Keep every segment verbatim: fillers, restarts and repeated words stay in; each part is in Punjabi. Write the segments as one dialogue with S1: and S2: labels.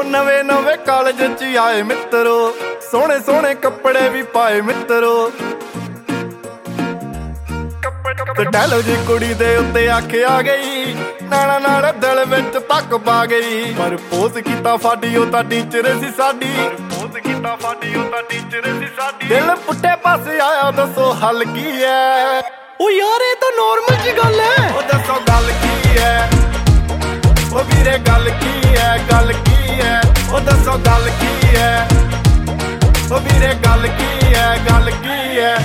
S1: ਨਵੇਂ ਨਵੇਂ ਕਾਲਜ ਚ ਆਏ ਮਿੱਤਰੋ, ਸੋਹਣੇ ਸੋਹਣੇ ਕੱਪੜੇ ਵੀ ਪਾਏ ਮਿੱਤਰੋ। ਤੇ ਡੈਲੋ ਜੀ ਕੁੜੀ ਦੇ ਉੱਤੇ ਆਖਿਆ ਗਈ, ਨਾਣਾ ਨਾਲ ਦਿਲ ਵਿੱਚ ਤੱਕ ਪਾ ਗਈ। ਪਰ ਪੋਜ਼ ਕੀਤਾ ਫਾਡੀ ਉਹ ਤਾਂ ਟੀਚਰ ਸੀ ਸਾਡੀ, ਪੋਜ਼ ਕੀਤਾ ਫਾਡੀ ਉਹ ਤਾਂ ਟੀਚਰ ਸੀ ਸਾਡੀ। ਦਿਲ ਪੁੱਠੇ ਪਾਸੇ ਆਇਆ ਦੱਸੋ ਹੱਲ ਕੀ ਹੈ? ਉਹ ਯਾਰ ਇਹ ਤਾਂ ਨੋਰਮਲ ਜੀ ਗੱਲ ਹੈ। ਉਹ ਦੱਸੋ ਗੱਲ ਕੀ ਹੈ? ਉਹ ਵੀਰੇ ਗੱਲ ਕੀ ਹੈ? ਗੱਲ ਕੀ ਹੈ? ਉਹ ਦੱਸੋ ਗੱਲ ਕੀ ਹੈ? ਉਹ ਵੀਰੇ ਗੱਲ ਕੀ ਹੈ? ਗੱਲ ਕੀ ਹੈ?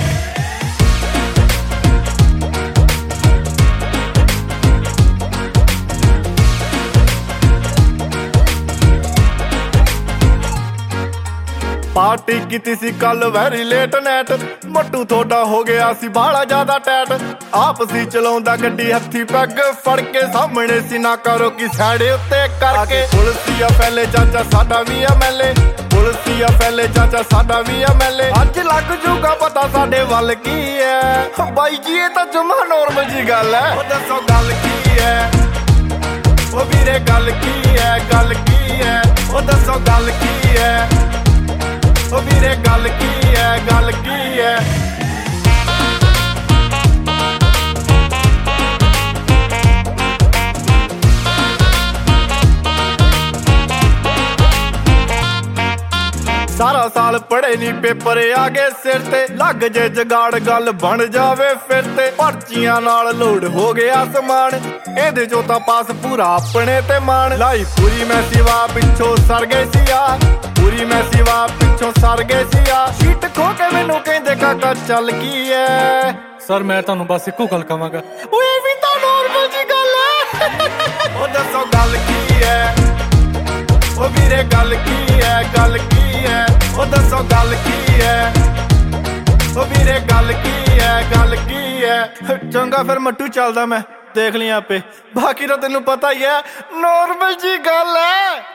S1: ਪਾਰਟੀ ਕੀਤੀ ਸੀ ਕੱਲ ਵੈਰੀ ਲੇਟ ਨਾਈਟ, ਮੱਟੂ ਥੋੜਾ ਹੋ ਗਿਆ ਸੀ ਬਾਹਲਾ ਜ਼ਿਆਦਾ ਟੈਟ। ਆਪ ਸੀ ਚਲਾਉਂਦਾ ਗੱਡੀ ਹੱਥੀ ਪੈਗ ਫੜ ਕੇ, ਸਾਹਮਣੇ ਸੀ ਨਾ ਕਰੋ ਕੀ ਸਾੜੇ ਉੱਤੇ ਕਰਕੇ। ਪੁਲਸੀਆ ਫੈਲੇ ਚਾਚਾ ਸਾਡਾ ਵੀ ਐਮਐਲਏ, ਪੁਲਸੀਆ ਫੈਲੇ ਚਾਚਾ ਸਾਡਾ ਵੀ ਐਮਐਲਏ। ਅੱਜ ਲੱਗ ਜੂਗਾ ਪਤਾ ਸਾਡੇ ਵੱਲ ਕੀ ਹੈ। ਬਾਈ ਜੀ ਇਹ ਤਾਂ ਜਮਾ ਨੋਰਮਲ ਜੀ ਗੱਲ ਹੈ। ਉਹ ਦੱਸੋ ਗੱਲ ਕੀ ਹੈ? ਉਹ ਵੀਰੇ ਗੱਲ ਕੀ ਹੈ? ਗੱਲ ਕੀ ਹੈ? ਉਹ ਦੱਸੋ ਗੱਲ ਕੀ ਹੈ? ਉਹ ਵੀਰੇ ਗੱਲ ਕੀ ਹੈ? ਗੱਲ ਕੀ ਹੈ? ਸਾਰਾ ਸਾਲ ਪੜ੍ਹੇ ਨੀ ਪੇਪਰ ਆ ਗਏ ਸਿਰ ਤੇ, ਲੱਗ ਜੇ ਜਗਾੜ ਗੱਲ ਬਣ ਜਾਵੇ ਫਿਰ ਤੇ। ਪਰਚੀਆਂ ਨਾਲ ਲੋਡ ਹੋ ਗਿਆ ਸਮਾਨ, ਇਹਦੇ ਚੋਂ ਤਾਂ ਪਾਸ ਪੂਰਾ ਆਪਣੇ ਤੇ ਮਾਣ। ਲਾਈ ਪੂਰੀ ਮੈਂ ਸਿਵਾ ਪਿੱਛੋਂ ਸਰ ਗਏ ਸੀ ਆ, ਪੂਰੀ ਮੈਂ ਸਿਵਾ ਪਿੱਛੋਂ ਸਰ ਗਏ ਸੀ ਆ। ਸ਼ੀਟ ਖੋ ਕੇ ਮੈਨੂੰ ਕਹਿੰਦੇ ਕਾਕਾ ਚੱਲ ਕੀ ਐ?
S2: ਸਰ ਮੈਂ ਤੁਹਾਨੂੰ ਬਸ ਇੱਕੋ ਗੱਲ ਕਵਾਂਗਾ,
S1: ਓਏ ਵੀ ਤਾਂ ਨੋਰਮਲ ਜੀ ਗੱਲ ਐ। ਉਹ ਦੱਸੋ ਗੱਲ ਕੀ ਐ? ਉਹ ਵੀਰੇ ਗੱਲ ਕੀ ਐ? ਗੱਲ ਕੀ ਐ? ਉਹ ਦੱਸੋ ਗੱਲ ਕੀ ਐ? ਉਹ ਵੀਰੇ ਗੱਲ ਕੀ ਐ? ਗੱਲ ਕੀ ਐ? ਚੰਗਾ ਫਿਰ ਮੱਟੂ ਚੱਲਦਾ ਮੈਂ, ਦੇਖ ਲਈ ਆਪੇ, ਬਾਕੀ ਤਾਂ ਤੈਨੂੰ ਪਤਾ ਹੀ ਐ, ਨੋਰਮਲ ਜੀ ਗੱਲ ਐ।